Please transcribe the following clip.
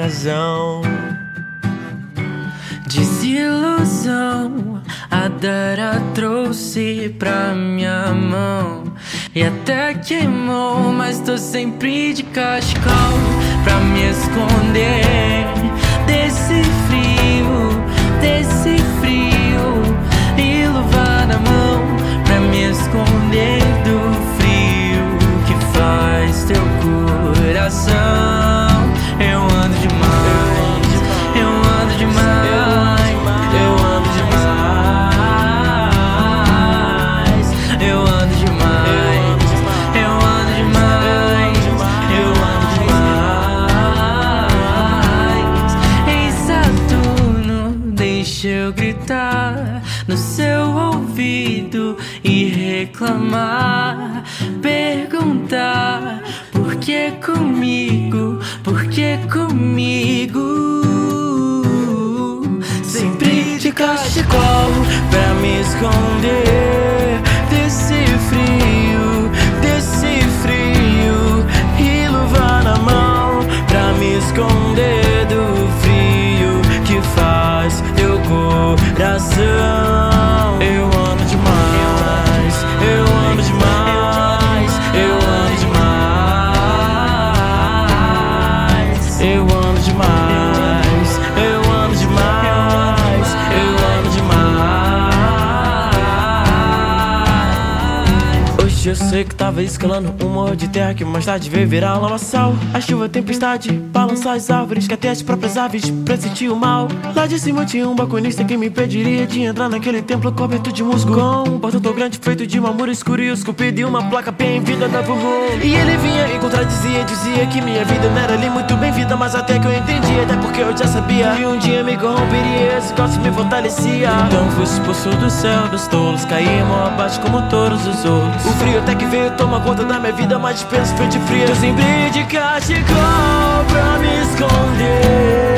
razão. Desilusão a Dara trouxe pra minha mão e até queimou, mas tô sempre de cachecol pra me esconder desse frio e luva na mão pra me esconder do frio que faz teu coração. Eu ando demais, eu ando demais, eu ando demais, eu ando demais, eu ando demais, eu ando demais. Ei, Saturno, deixa eu gritar no seu ouvido e reclamar, perguntar por que comigo, por que comigo? Sempre de cachecol pra me esconder desse frio e luva na mão pra me esconder do frio que faz teu coração. Eu ando demais, eu ando demais, eu ando demais, eu ando demais, eu ando demais, eu ando demais. Hoje eu sei que tava escalando um morro de terra que mais tarde veio virar lamaçal. A chuva, a tempestade, balançar as árvores que até as próprias aves pressentiam o mal. Lá de cima tinha um balconista que me impediria de entrar naquele templo coberto de musgo, com um portão tão grande feito de marmura escuro e esculpido e uma placa bem-vinda da mundo. E ele vinha e contradizia, dizia que minha vida não era ali muito bem-vinda, mas até que eu entendi, até porque eu já sabia que um dia me corromperia, esse gosto me fortalecia. Então fui expulso do céu dos tolos, caí mó abaixo como todos os outros. O frio até que veio tomar conta da minha vida, mas dispenso foi de frio. Tô sempre de cachecol pra me esconder